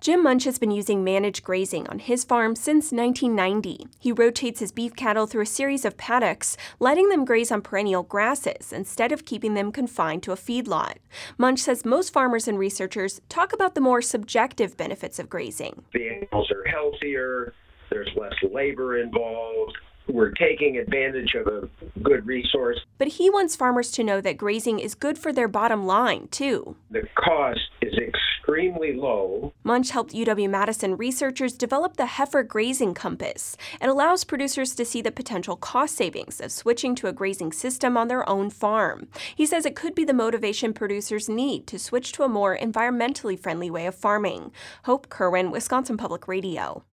Jim Munch has been using managed grazing on his farm since 1990. He rotates his beef cattle through a series of paddocks, letting them graze on perennial grasses instead of keeping them confined to a feedlot. Munch says most farmers and researchers talk about the more subjective benefits of grazing. The animals are healthier, there's less labor involved. We're taking advantage of a good resource. But he wants farmers to know that grazing is good for their bottom line, too. The cost is extremely low. Munch helped UW-Madison researchers develop the Heifer Grazing Compass. It allows producers to see the potential cost savings of switching to a grazing system on their own farm. He says it could be the motivation producers need to switch to a more environmentally friendly way of farming. Hope Kerwin, Wisconsin Public Radio.